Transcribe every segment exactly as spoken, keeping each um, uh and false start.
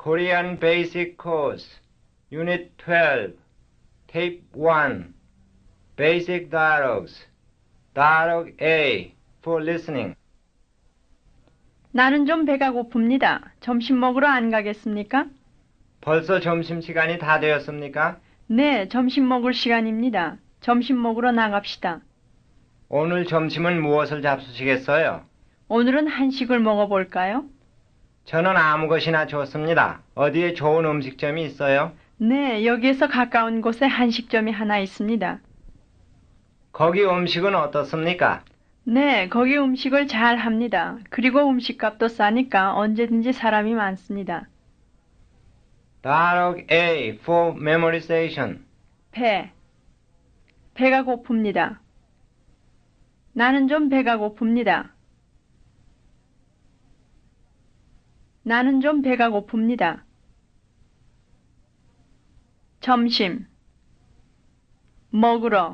Korean Basic Course, Unit twelve, Tape one, Basic Dialogues, Dialogue A, for listening. 나는 좀 배가 고픕니다. 점심 먹으러 안 가겠습니까? 벌써 점심시간이 다 되었습니까? 네, 점심 먹을 시간입니다. 점심 먹으러 나갑시다. 오늘 점심은 무엇을 잡수시겠어요? 오늘은 한식을 먹어볼까요? 저는 아무 것이나 좋습니다. 어디에 좋은 음식점이 있어요? 네, 여기에서 가까운 곳에 한식점이 하나 있습니다. 거기 음식은 어떻습니까? 네, 거기 음식을 잘 합니다. 그리고 음식값도 싸니까 언제든지 사람이 많습니다. Dialogue A, for memorization. 배. 배가 고픕니다. 나는 좀 배가 고픕니다. 나는 좀 배가 고픕니다. 점심. 먹으러.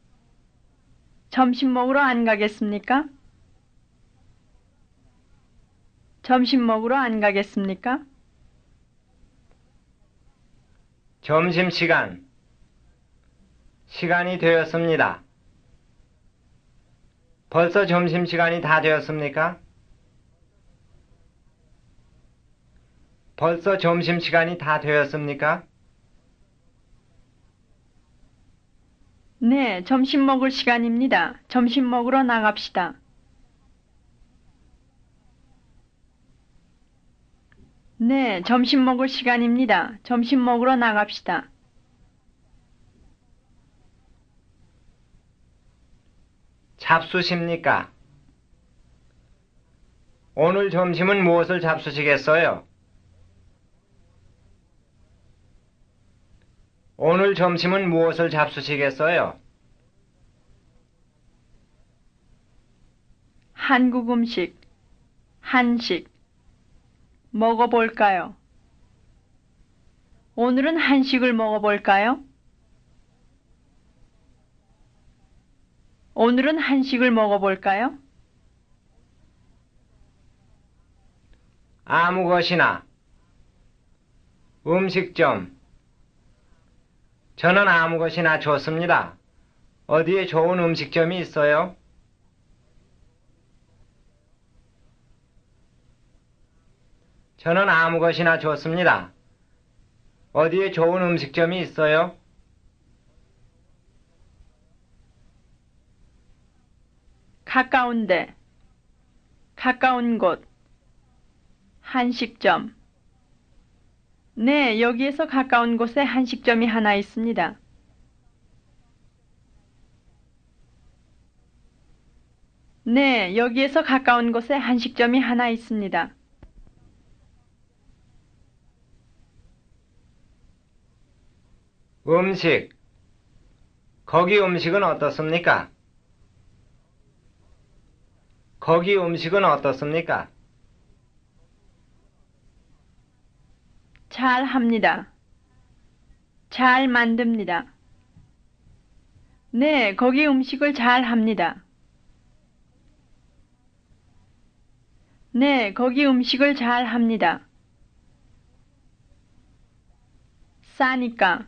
점심 먹으러 안 가겠습니까? 점심 먹으러 안 가겠습니까? 점심시간. 시간이 되었습니다. 벌써 점심시간이 다 되었습니까? 벌써 점심시간이 다 되었습니까? 네, 점심 먹을 시간입니다. 점심 먹으러 나갑시다. 네, 점심 먹을 시간입니다. 점심 먹으러 나갑시다. 잡수십니까? 오늘 점심은 무엇을 잡수시겠어요? 오늘 점심은 무엇을 잡수시겠어요? 한국 음식, 한식. 먹어볼까요? 오늘은 한식을 먹어볼까요? 오늘은 한식을 먹어볼까요? 아무 것이나. 음식점. 저는 아무 것이나 좋습니다. 어디에 좋은 음식점이 있어요? 저는 아무 것이나 좋습니다. 어디에 좋은 음식점이 있어요? 가까운데, 가까운 곳, 한식점. 네, 여기에서 가까운 곳에 한식점이 하나 있습니다. 네, 여기에서 가까운 곳에 한식점이 하나 있습니다. 음식. 거기 음식은 어떻습니까? 거기 음식은 어떻습니까? 잘 합니다. 잘 만듭니다. 네, 거기 음식을 잘 합니다. 네, 거기 음식을 잘 합니다. 싸니까.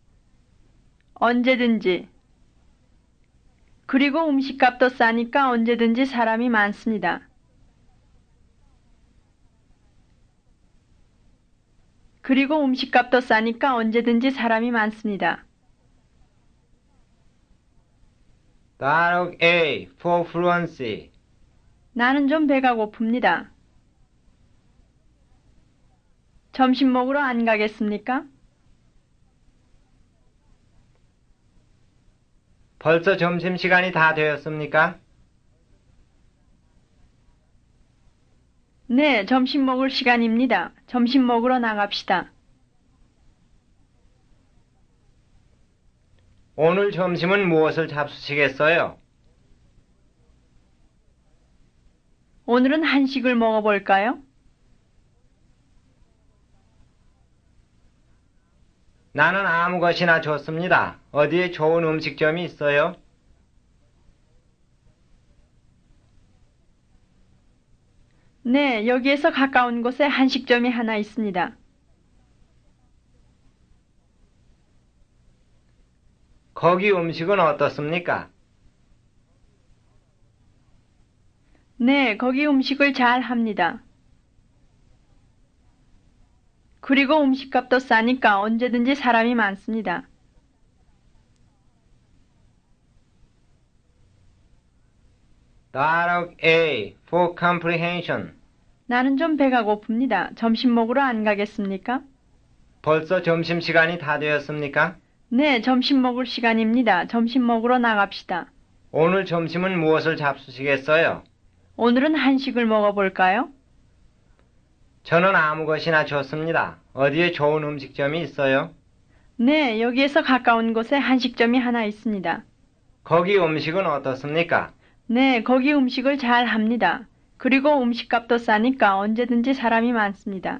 언제든지. 그리고 음식값도 싸니까 언제든지 사람이 많습니다. 그리고 음식값도 싸니까 언제든지 사람이 많습니다. Dialogue A, for fluency. 나는 좀 배가 고픕니다. 점심 먹으러 안 가겠습니까? 벌써 점심시간이 다 되었습니까? 네, 점심 먹을 시간입니다. 점심 먹으러 나갑시다. 오늘 점심은 무엇을 잡수시겠어요? 오늘은 한식을 먹어볼까요? 나는 아무 것이나 좋습니다. 어디에 좋은 음식점이 있어요? 네, 여기에서 가까운 곳에 한식점이 하나 있습니다. 거기 음식은 어떻습니까? 네, 거기 음식을 잘 합니다. 그리고 음식값도 싸니까 언제든지 사람이 많습니다. Dialogue A for comprehension. 나는 좀 배가 고픕니다. 점심 먹으러 안 가겠습니까? 벌써 점심시간이 다 되었습니까? 네, 점심 먹을 시간입니다. 점심 먹으러 나갑시다. 오늘 점심은 무엇을 잡수시겠어요? 오늘은 한식을 먹어볼까요? 저는 아무 것이나 좋습니다. 어디에 좋은 음식점이 있어요? 네, 여기에서 가까운 곳에 한식점이 하나 있습니다. 거기 음식은 어떻습니까? 네, 거기 음식을 잘 합니다. 그리고 음식값도 싸니까 언제든지 사람이 많습니다.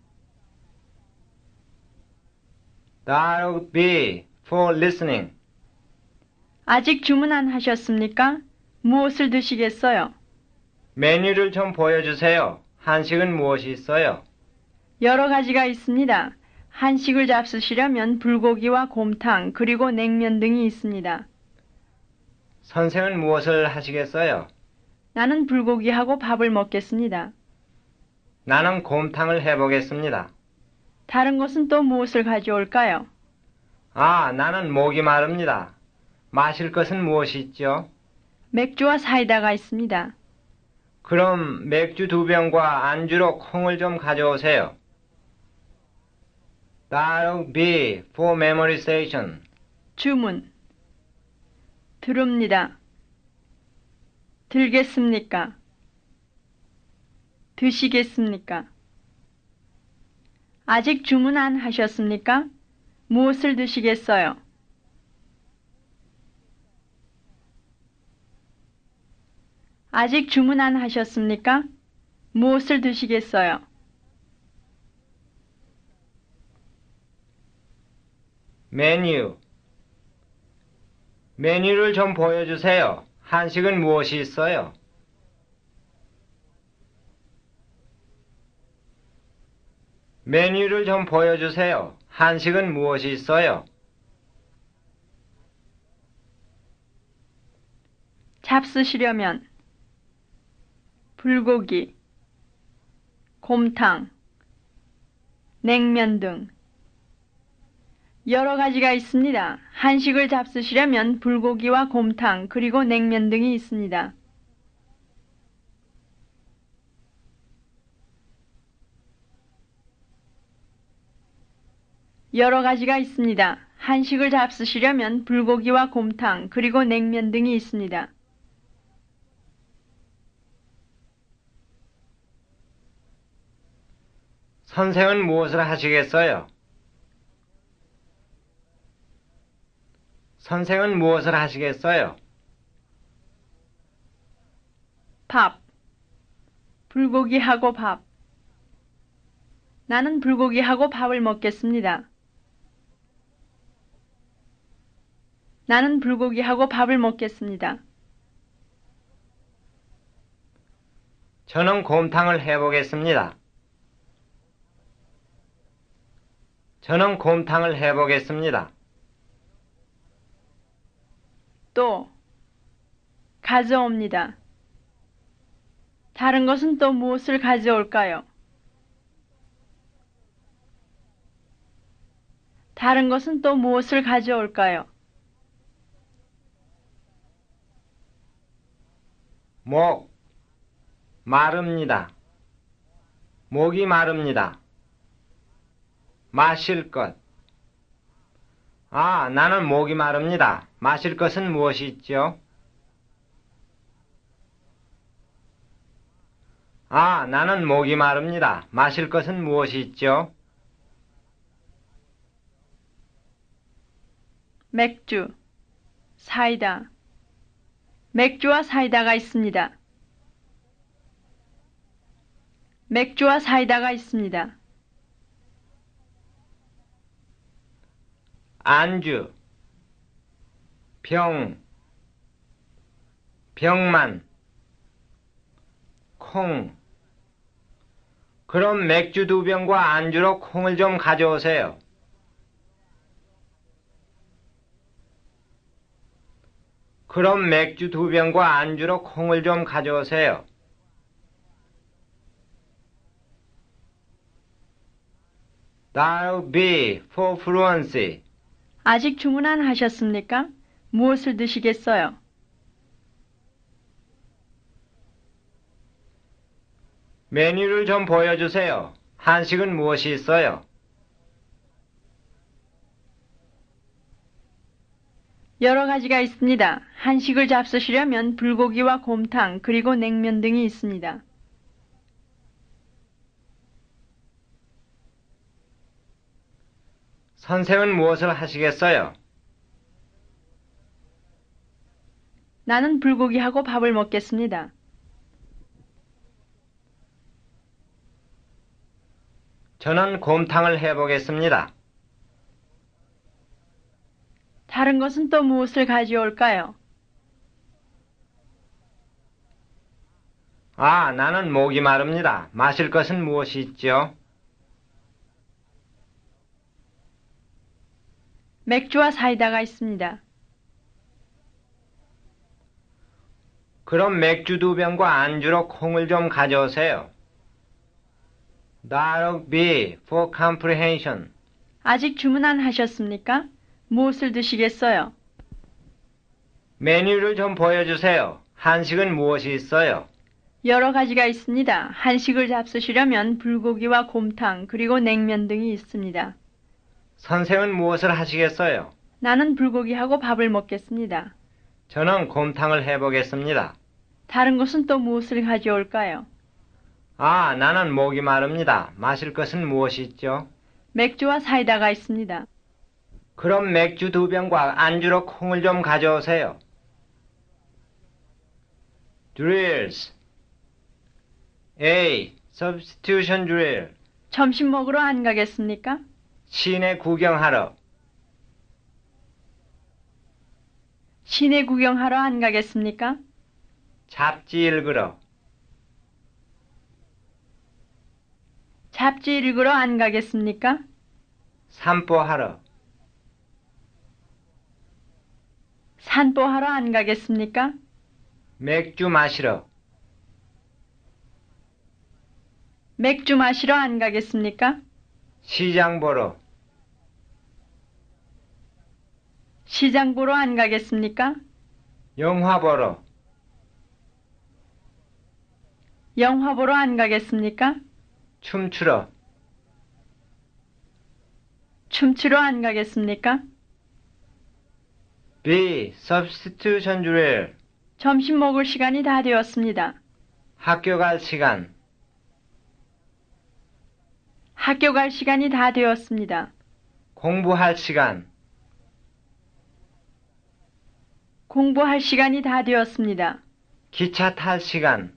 Dialogue B for listening. 아직 주문 안 하셨습니까? 무엇을 드시겠어요? 메뉴를 좀 보여주세요. 한식은 무엇이 있어요? 여러 가지가 있습니다. 한식을 잡수시려면 불고기와 곰탕, 그리고 냉면 등이 있습니다. 선생은 무엇을 하시겠어요? 나는 불고기하고 밥을 먹겠습니다. 나는 곰탕을 해보겠습니다. 다른 것은 또 무엇을 가져올까요? 아, 나는 목이 마릅니다. 마실 것은 무엇이 있죠? 맥주와 사이다가 있습니다. 그럼 맥주 두 병과 안주로 콩을 좀 가져오세요. Dialogue B for memorization. 주문. 들읍니다. 들겠습니까? 드시겠습니까? 아직 주문 안 하셨습니까? 무엇을 드시겠어요? 아직 주문 안 하셨습니까? 무엇을 드시겠어요? 메뉴. 메뉴를 좀 보여주세요. 한식은 무엇이 있어요? 메뉴를 좀 보여주세요. 한식은 무엇이 있어요? 잡수시려면 불고기, 곰탕, 냉면 등 여러 가지가 있습니다. 한식을 잡수시려면 불고기와 곰탕, 그리고 냉면 등이 있습니다. 여러 가지가 있습니다. 한식을 잡수시려면 불고기와 곰탕, 그리고 냉면 등이 있습니다. 선생은 무엇을 하시겠어요? 선생은 무엇을 하시겠어요? 밥, 불고기하고 밥. 나는 불고기하고 밥을 먹겠습니다. 나는 불고기하고 밥을 먹겠습니다. 저는 곰탕을 해보겠습니다. 저는 곰탕을 해보겠습니다. 또 가져옵니다. 다른 것은 또 무엇을 가져올까요? 다른 것은 또 무엇을 가져올까요? 목, 마릅니다. 목이 마릅니다. 마실 것. 아, 나는 목이 마릅니다. 마실 것은 무엇이 있죠? 아, 나는 목이 마릅니다. 마실 것은 무엇이 있죠? 맥주, 사이다. 맥주와 사이다가 있습니다. 맥주와 사이다가 있습니다. 안주, 병, 병만, 콩. 그럼 맥주 두 병과 안주로 콩을 좀 가져오세요. 그럼 맥주 두 병과 안주로 콩을 좀 가져오세요. That'll be for fluency. 아직 주문 안 하셨습니까? 무엇을 드시겠어요? 메뉴를 좀 보여주세요. 한식은 무엇이 있어요? 여러 가지가 있습니다. 한식을 잡수시려면 불고기와 곰탕 그리고 냉면 등이 있습니다. 선생은 무엇을 하시겠어요? 나는 불고기하고 밥을 먹겠습니다. 저는 곰탕을 해보겠습니다. 다른 것은 또 무엇을 가져올까요? 아, 나는 목이 마릅니다. 마실 것은 무엇이 있죠? 맥주와 사이다가 있습니다. 그럼 맥주 두 병과 안주로 콩을 좀 가져오세요. That'll be for comprehension. 아직 주문 안 하셨습니까? 무엇을 드시겠어요? 메뉴를 좀 보여주세요. 한식은 무엇이 있어요? 여러 가지가 있습니다. 한식을 잡수시려면 불고기와 곰탕 그리고 냉면 등이 있습니다. 선생은 무엇을 하시겠어요? 나는 불고기하고 밥을 먹겠습니다. 저는 곰탕을 해보겠습니다. 다른 것은 또 무엇을 가져올까요? 아, 나는 목이 마릅니다. 마실 것은 무엇이 있죠? 맥주와 사이다가 있습니다. 그럼 맥주 두 병과 안주로 콩을 좀 가져오세요. Drills. A. Substitution drill. 점심 먹으러 안 가겠습니까? 시내 구경하러. 시내 구경하러 안 가겠습니까? 잡지 읽으러. 잡지 읽으러 안 가겠습니까? 산보하러. 산보하러 안 가겠습니까? 맥주 마시러. 맥주 마시러 안 가겠습니까? 시장 보러. 시장 보러 안 가겠습니까? 영화 보러. 영화 보러 안 가겠습니까? 춤추러. 춤추러 안 가겠습니까? B. Substitution drill. 점심 먹을 시간이 다 되었습니다. 학교 갈 시간. 학교 갈 시간이 다 되었습니다. 공부할 시간. 공부할 시간이 다 되었습니다. 기차 탈 시간.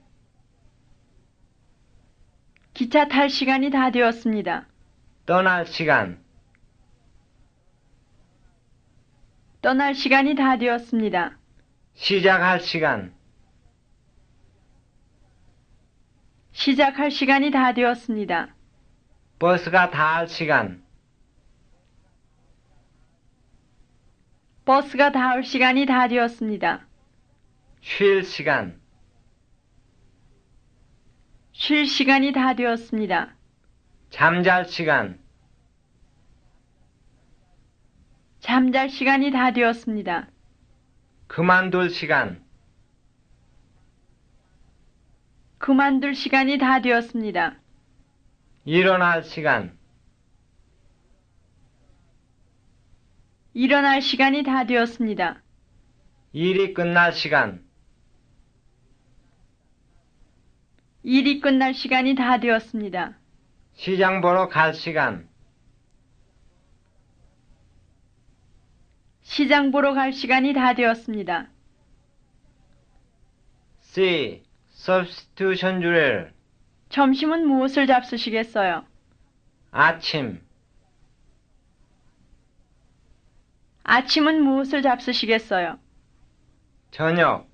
기차 탈 시간이 다 되었습니다. 떠날 시간. 떠날 시간이 다 되었습니다. 시작할 시간. 시작할 시간이 다 되었습니다. 버스가 닿을 시간. 버스가 닿을 시간이 다 되었습니다. 쉴 시간. 쉴 시간이 다 되었습니다. 잠잘 시간. 잠잘 시간이 다 되었습니다. 그만둘 시간. 그만둘 시간이 다 되었습니다. 일어날 시간. 일어날 시간이 다 되었습니다. 일이 끝날 시간. 일이 끝날 시간이 다 되었습니다. 시장 보러 갈 시간. 시장 보러 갈 시간이 다 되었습니다. C. Substitution drill. 점심은 무엇을 잡수시겠어요? 아침. 아침은 무엇을 잡수시겠어요? 저녁.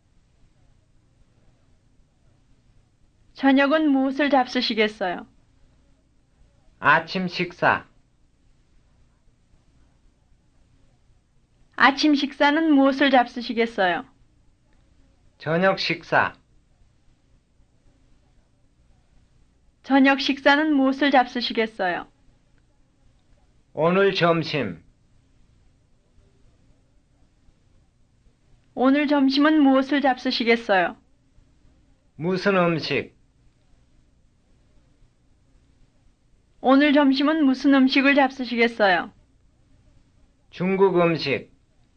저녁은 무엇을 잡수시겠어요? 아침 식사. 아침 식사는 무엇을 잡수시겠어요? 저녁 식사. 저녁 식사는 무엇을 잡수시겠어요? 오늘 점심. 오늘 점심은 무엇을 잡수시겠어요? 무슨 음식. 오늘 점심은 무슨 음식을 잡수시겠어요? 중국 음식.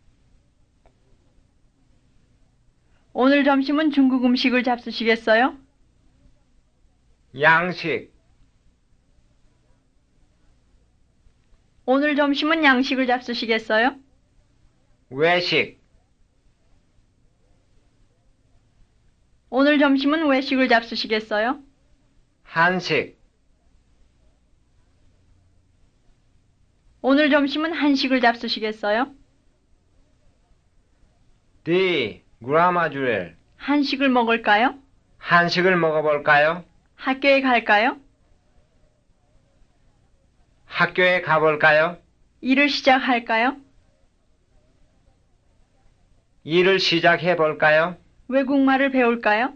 오늘 점심은 중국 음식을 잡수시겠어요? 양식. 오늘 점심은 양식을 잡수시겠어요? 외식. 오늘 점심은 외식을 잡수시겠어요? 한식. 오늘 점심은 한식을 잡수시겠어요? D. 그라마주엘. 한식을 먹을까요? 한식을 먹어볼까요? 학교에 갈까요? 학교에 가볼까요? 일을 시작할까요? 일을 시작해볼까요? 외국말을 배울까요?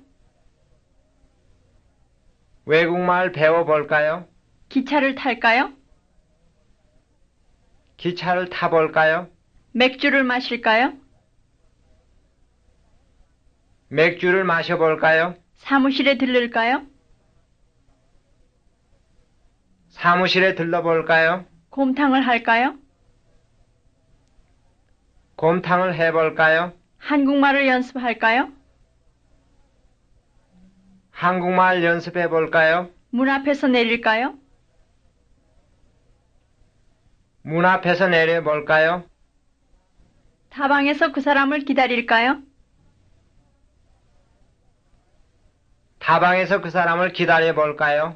외국말 배워볼까요? 기차를 탈까요? 기차를 타볼까요? 맥주를 마실까요? 맥주를 마셔볼까요? 사무실에 들를까요? 사무실에 들러볼까요? 곰탕을 할까요? 곰탕을 해볼까요? 한국말을 연습할까요? 한국말 연습해볼까요? 문 앞에서 내릴까요? 문 앞에서 내려볼까요? 다방에서 그 사람을 기다릴까요? 다방에서 그 사람을 기다려볼까요?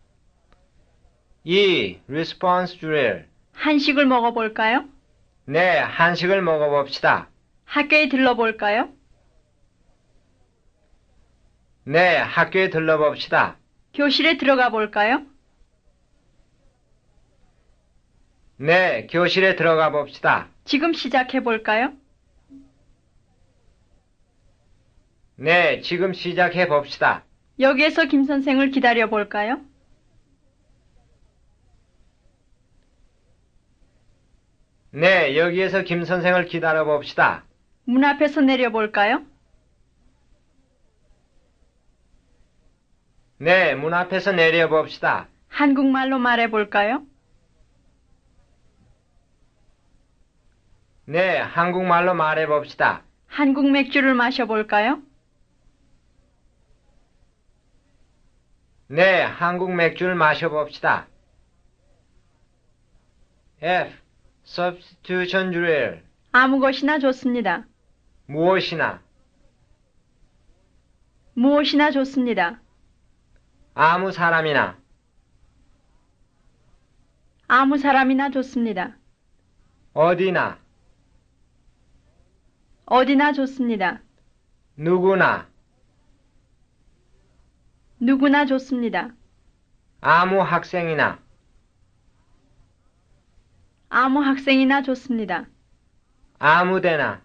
이. response drill. 한식을 먹어볼까요? 네, 한식을 먹어봅시다. 학교에 들러볼까요? 네, 학교에 들러봅시다. 교실에 들어가 볼까요? 네, 교실에 들어가 봅시다. 지금 시작해 볼까요? 네, 지금 시작해 봅시다. 여기에서 김 선생을 기다려 볼까요? 네, 여기에서 김 선생을 기다려 봅시다. 문 앞에서 내려 볼까요? 네, 문 앞에서 내려 봅시다. 한국말로 말해 볼까요? 네, 한국말로 말해 봅시다. 한국 맥주를 마셔 볼까요? 네, 한국 맥주를 마셔 봅시다. F. substitution drill. 아무 것이나 좋습니다. 무엇이나. 무엇이나 좋습니다. 아무 사람이나. 아무 사람이나 좋습니다. 어디나. 어디나 좋습니다. 누구나. 누구나 좋습니다. 아무 학생이나. 아무 학생이나 좋습니다. 아무데나.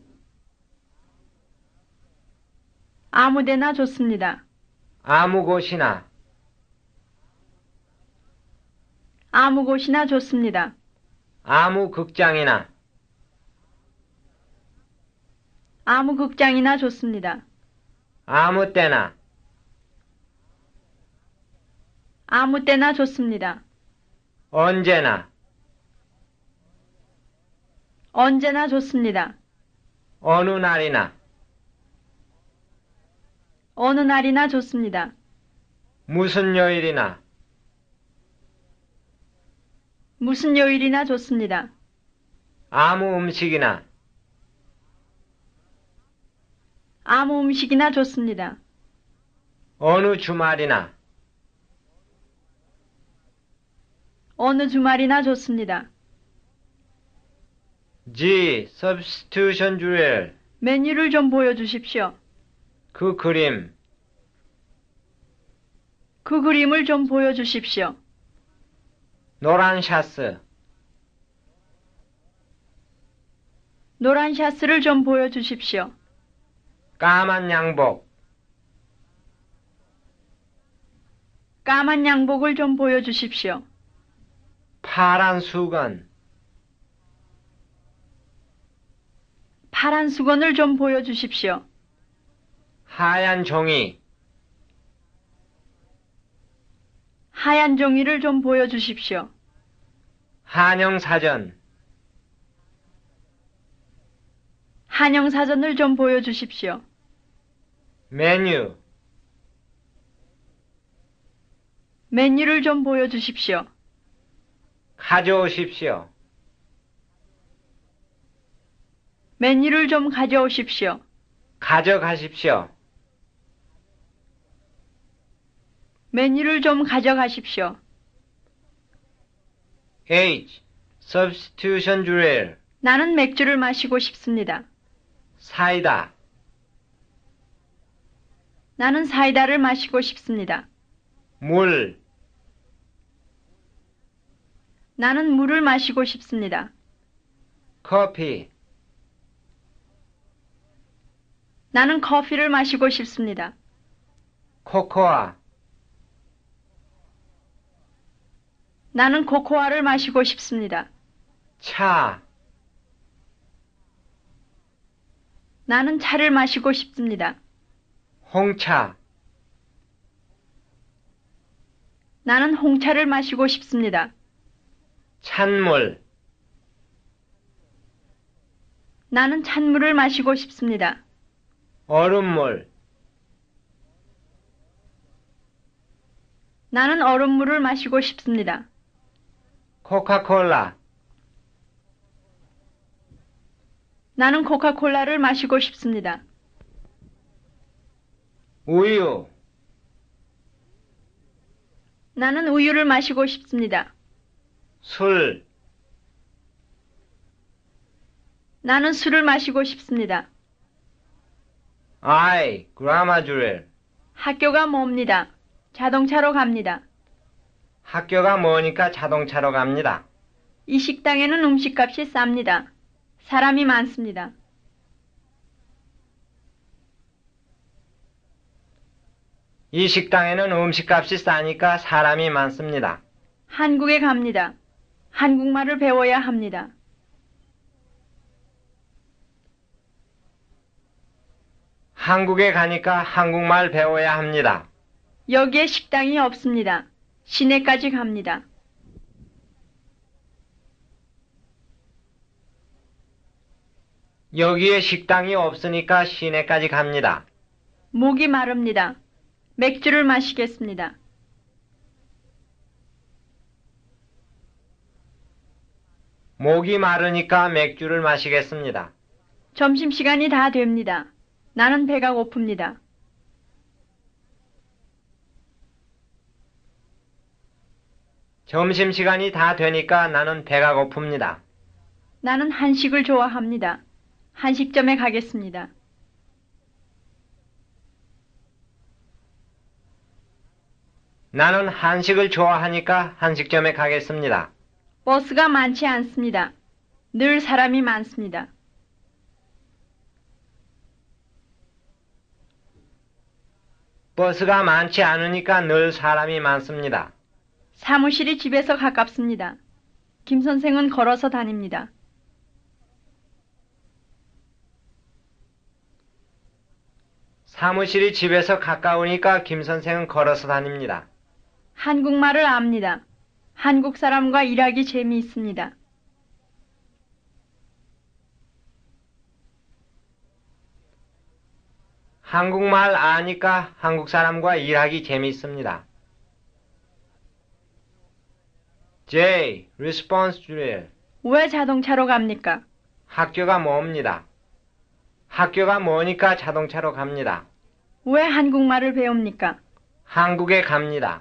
아무데나 좋습니다. 아무 곳이나. 아무 곳이나 좋습니다. 아무 극장이나. 아무 극장이나 좋습니다. 아무 때나. 아무 때나 좋습니다. 언제나. 언제나 좋습니다. 어느 날이나. 어느 날이나 좋습니다. 무슨 요일이나. 무슨 요일이나 좋습니다. 아무 음식이나. 아무 음식이나 좋습니다. 어느 주말이나. 어느 주말이나 좋습니다. G. substitution drill. 메뉴를 좀 보여주십시오. 그 그림. 그 그림을 좀 보여주십시오. 노란 샤스. 노란 샤스를 좀 보여주십시오. 까만 양복, 까만 양복을 좀 보여주십시오. 파란 수건, 파란 수건을 좀 보여주십시오. 하얀 종이, 하얀 종이를 좀 보여주십시오. 한영사전, 한영사전을 좀 보여주십시오. 메뉴, 메뉴를 좀 보여주십시오. 가져오십시오. 메뉴를 좀 가져오십시오. 가져가십시오. 메뉴를 좀 가져가십시오. H. Substitution drill. 나는 맥주를 마시고 싶습니다. 사이다, 나는 사이다를 마시고 싶습니다. 물, 나는 물을 마시고 싶습니다. 커피, 나는 커피를 마시고 싶습니다. 코코아, 나는 코코아를 마시고 싶습니다. 차, 나는 차를 마시고 싶습니다. 홍차, 나는 홍차를 마시고 싶습니다. 찬물, 나는 찬물을 마시고 싶습니다. 얼음물, 나는 얼음물을 마시고 싶습니다. 코카콜라, 나는 코카콜라를 마시고 싶습니다. 우유, 나는 우유를 마시고 싶습니다. 술, 나는 술을 마시고 싶습니다. I. grammar drill. 학교가 멉니다. 자동차로 갑니다. 학교가 머니까 자동차로 갑니다. 이 식당에는 음식값이 쌉니다. 사람이 많습니다. 이 식당에는 음식값이 싸니까 사람이 많습니다. 한국에 갑니다. 한국말을 배워야 합니다. 한국에 가니까 한국말 배워야 합니다. 여기에 식당이 없습니다. 시내까지 갑니다. 여기에 식당이 없으니까 시내까지 갑니다. 목이 마릅니다. 맥주를 마시겠습니다. 목이 마르니까 맥주를 마시겠습니다. 점심시간이 다 됩니다. 나는 배가 고픕니다. 점심시간이 다 되니까 나는 배가 고픕니다. 나는 한식을 좋아합니다. 한식점에 가겠습니다. 나는 한식을 좋아하니까 한식점에 가겠습니다. 버스가 많지 않습니다. 늘 사람이 많습니다. 버스가 많지 않으니까 늘 사람이 많습니다. 사무실이 집에서 가깝습니다. 김 선생은 걸어서 다닙니다. 사무실이 집에서 가까우니까 김 선생은 걸어서 다닙니다. 한국말을 압니다. 한국 사람과 일하기 재미있습니다. 한국말 아니까 한국 사람과 일하기 재미있습니다. J. Response drill. 왜 자동차로 갑니까? 학교가 멉니다. 학교가 머니까 자동차로 갑니다. 왜 한국말을 배웁니까? 한국에 갑니다.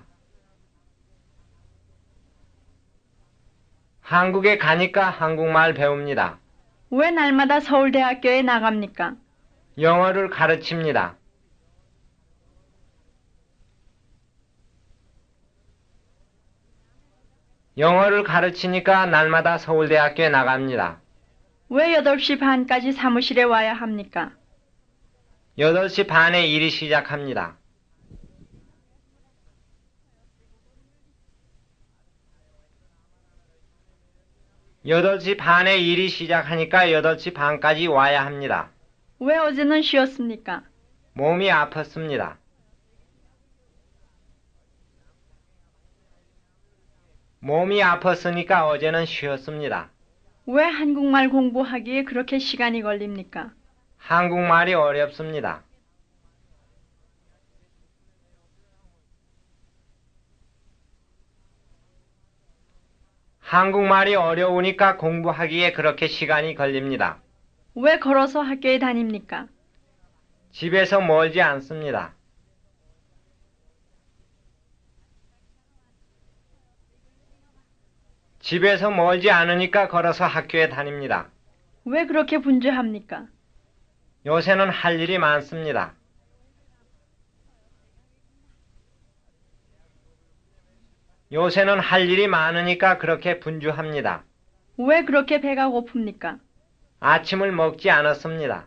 한국에 가니까 한국말 배웁니다. 왜 날마다 서울대학교에 나갑니까? 영어를 가르칩니다. 영어를 가르치니까 날마다 서울대학교에 나갑니다. 왜 여덟 시 반까지 사무실에 와야 합니까? 여덟 시 반에 일이 시작합니다. 여덟 시 반에 일이 시작하니까 여덟 시 반까지 와야 합니다. 왜 어제는 쉬었습니까? 몸이 아팠습니다. 몸이 아팠으니까 어제는 쉬었습니다. 왜 한국말 공부하기에 그렇게 시간이 걸립니까? 한국말이 어렵습니다. 한국말이 어려우니까 공부하기에 그렇게 시간이 걸립니다. 왜 걸어서 학교에 다닙니까? 집에서 멀지 않습니다. 집에서 멀지 않으니까 걸어서 학교에 다닙니다. 왜 그렇게 분주합니까? 요새는 할 일이 많습니다. 요새는 할 일이 많으니까 그렇게 분주합니다. 왜 그렇게 배가 고픕니까? 아침을 먹지 않았습니다.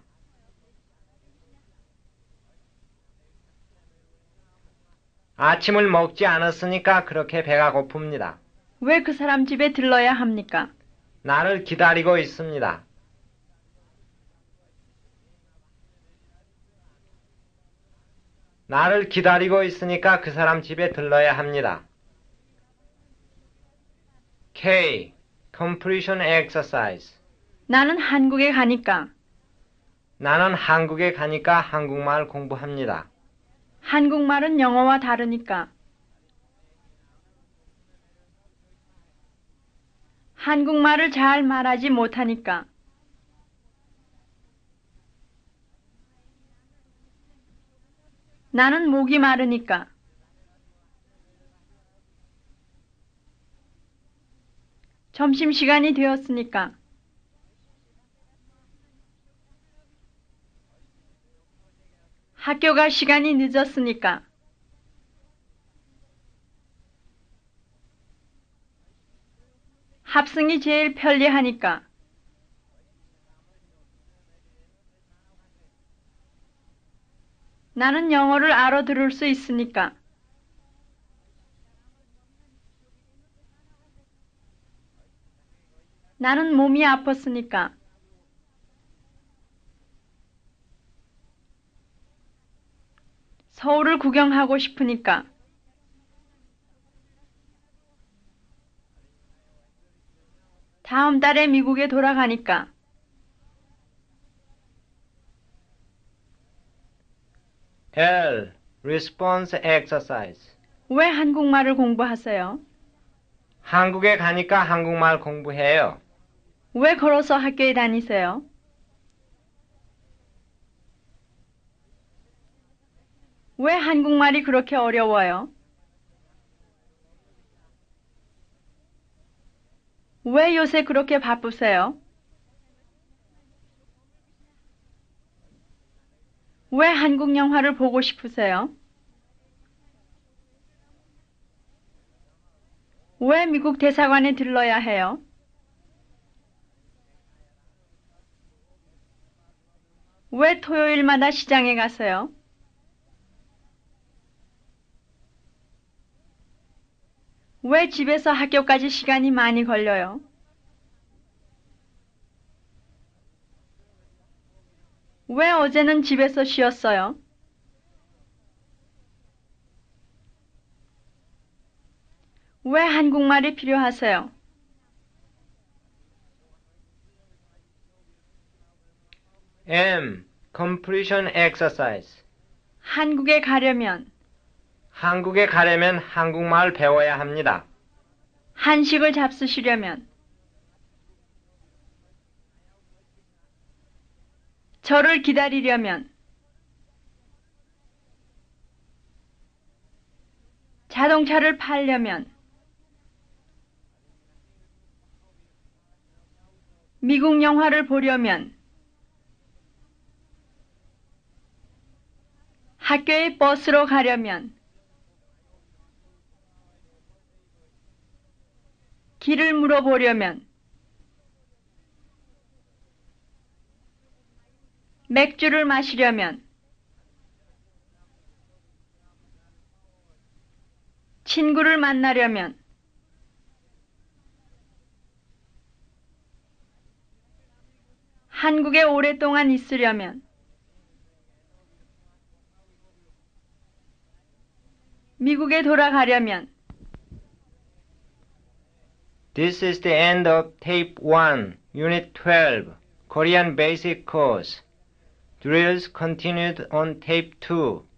아침을 먹지 않았으니까 그렇게 배가 고픕니다. 왜 그 사람 집에 들러야 합니까? 나를 기다리고 있습니다. 나를 기다리고 있으니까 그 사람 집에 들러야 합니다. K. Completion Exercise. 나는 한국에 가니까. 나는 한국에 가니까 한국말 공부합니다. 한국말은 영어와 다르니까. 한국말을 잘 말하지 못하니까. 나는 목이 마르니까. 점심시간이 되었으니까. 학교 갈 시간이 늦었으니까. 합승이 제일 편리하니까. 나는 영어를 알아들을 수 있으니까. 나는 몸이 아팠으니까. 서울을 구경하고 싶으니까. 다음 달에 미국에 돌아가니까. L. Response Exercise. 왜 한국말을 공부하세요? 한국에 가니까 한국말 공부해요. 왜 걸어서 학교에 다니세요? 왜 한국말이 그렇게 어려워요? 왜 요새 그렇게 바쁘세요? 왜 한국 영화를 보고 싶으세요? 왜 미국 대사관에 들러야 해요? 왜 토요일마다 시장에 가세요? 왜 집에서 학교까지 시간이 많이 걸려요? 왜 어제는 집에서 쉬었어요? 왜 한국말이 필요하세요? M. Completion Exercise. 한국에 가려면, 한국에 가려면 한국말 배워야 합니다. 한식을 잡수시려면, 저를 기다리려면, 자동차를 팔려면, 미국 영화를 보려면, 학교에 버스로 가려면, 길을 물어보려면, 맥주를 마시려면, 친구를 만나려면, 한국에 오랫동안 있으려면, 미국에 돌아가려면. This is the end of Tape one, Unit twelve, Korean Basic Course. Drills continued on Tape two.